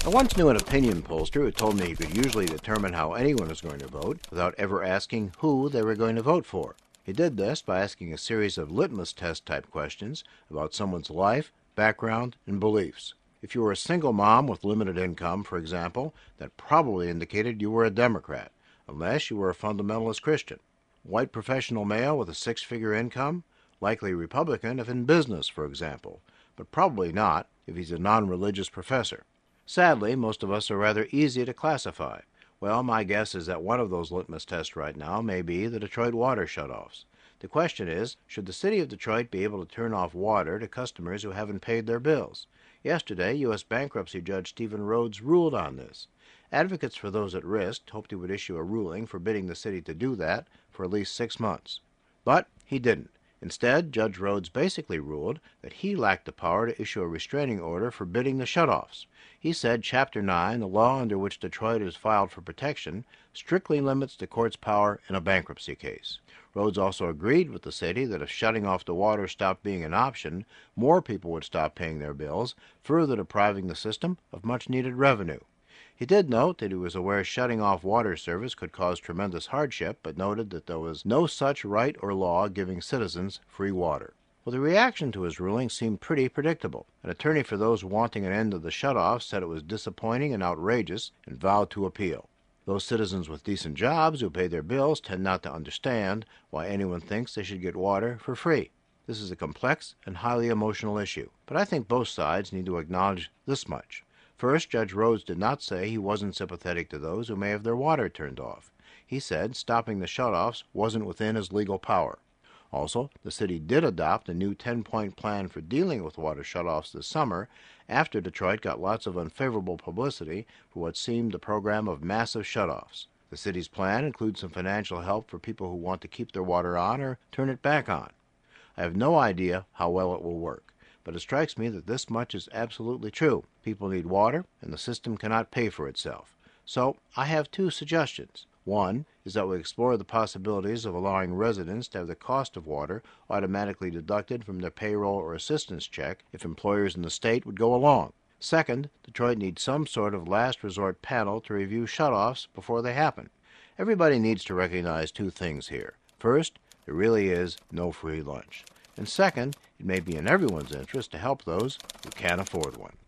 I once knew an opinion pollster who told me he could usually determine how anyone was going to vote without ever asking who they were going to vote for. He did this by asking a series of litmus test type questions about someone's life, background, and beliefs. If you were a single mom with limited income, for example, that probably indicated you were a Democrat, unless you were a fundamentalist Christian. White professional male with a six-figure income, likely Republican if in business, for example, but probably not if he's a non-religious professor. Sadly, most of us are rather easy to classify. Well, my guess is that one of those litmus tests right now may be the Detroit water shutoffs. The question is, should the city of Detroit be able to turn off water to customers who haven't paid their bills? Yesterday, U.S. bankruptcy judge Stephen Rhodes ruled on this. Advocates for those at risk hoped he would issue a ruling forbidding the city to do that for at least 6 months. But he didn't. Instead, Judge Rhodes basically ruled that he lacked the power to issue a restraining order forbidding the shutoffs. He said Chapter 9, the law under which Detroit is filed for protection, strictly limits the court's power in a bankruptcy case. Rhodes also agreed with the city that if shutting off the water stopped being an option, more people would stop paying their bills, further depriving the system of much-needed revenue. He did note that he was aware shutting off water service could cause tremendous hardship, but noted that there was no such right or law giving citizens free water. Well, the reaction to his ruling seemed pretty predictable. An attorney for those wanting an end to the shutoff said it was disappointing and outrageous and vowed to appeal. Those citizens with decent jobs who pay their bills tend not to understand why anyone thinks they should get water for free. This is a complex and highly emotional issue, but I think both sides need to acknowledge this much. First, Judge Rhodes did not say he wasn't sympathetic to those who may have their water turned off. He said stopping the shutoffs wasn't within his legal power. Also, the city did adopt a new 10-point plan for dealing with water shutoffs this summer after Detroit got lots of unfavorable publicity for what seemed a program of massive shutoffs. The city's plan includes some financial help for people who want to keep their water on or turn it back on. I have no idea how well it will work, but it strikes me that this much is absolutely true. People need water, and the system cannot pay for itself. So I have two suggestions. One is that we explore the possibilities of allowing residents to have the cost of water automatically deducted from their payroll or assistance check if employers in the state would go along. Second, Detroit needs some sort of last resort panel to review shutoffs before they happen. Everybody needs to recognize two things here. First, there really is no free lunch. And second, it may be in everyone's interest to help those who can't afford one.